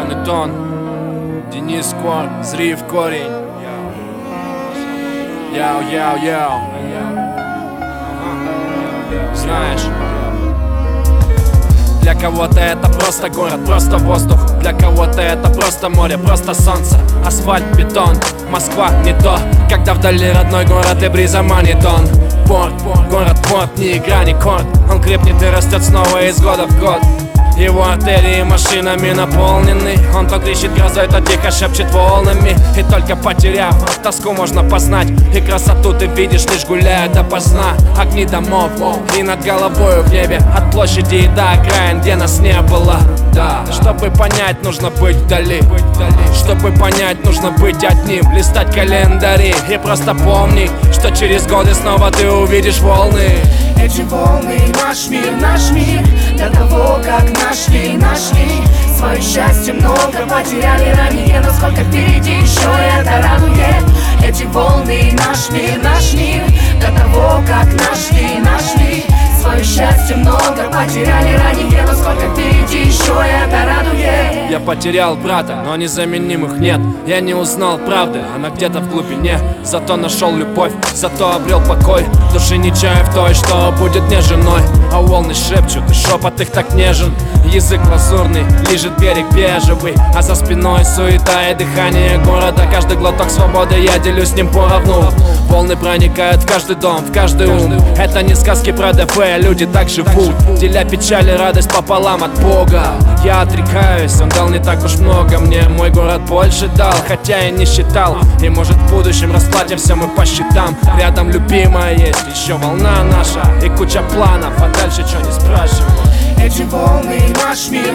Черный тон, Денис Кор, Зрив Корень. Яу. Знаешь, для кого-то это просто город, просто воздух. Для кого-то это просто море, просто солнце. Асфальт, бетон, Москва не то, когда вдали родной город и бриза манитон. Порт, город-порт, не игра, не корт. Он крепнет и растет снова из года в год. Его артерии машинами наполнены. Он то кричит грозой, то тихо шепчет волнами. И только потеряв, тоску можно познать. И красоту ты видишь, лишь гуляя допоздна. Огни домов и над головою в небе. От площади и до окраин, где нас не было. Да, чтобы понять, нужно быть вдали. Чтобы понять, нужно быть одним. Листать календари и просто помни, что через годы снова ты увидишь волны. Эти волны наш мир, до того, как нашли свое счастье много потеряли ранее, но сколько впереди еще это радует. Эти волны наш мир, до того, как нашли свое счастье много потеряли ранее, но сколько впереди еще это радует. Я потерял брата, но незаменимых нет. Я не узнал правды, она где-то в глубине. Зато нашел любовь, зато обрел покой. Души не чая в той, что будет мне женой. А волны шепчут, и шепот их так нежен. Язык лазурный, лижет берег бежевый. А за спиной суета и дыхание города. Каждый глоток свободы, я делюсь с ним поровну. Волны проникают в каждый дом, в каждый ум. Это не сказки про ДФ, люди так живут, деля печаль и радость пополам от Бога. Я отрекаюсь, он дал не так уж много мне. Мой город больше дал, хотя и не считал. И может в будущем расплатимся мы по счетам. Рядом любимая есть, еще волна наша и куча планов, а дальше что не спрашивай. Эти волны наш мир,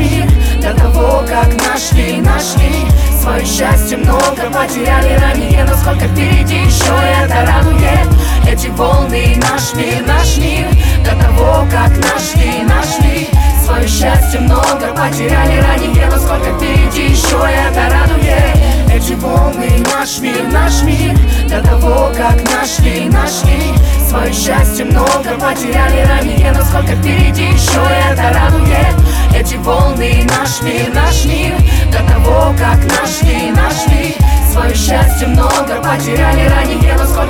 до того, как нашли свое счастье много потеряли ранее, но сколько впереди еще это радует. Эти волны наш мир, до того, как нашли свое счастье много потеряли ранее, но сколько впереди еще это радует. Эти волны наш мир, до того, как нашли свое счастье много потеряли ранее, но сколько впереди еще это радует. Эти волны наш мир, до того, как нашли свое счастье много потеряли ранее, но сколько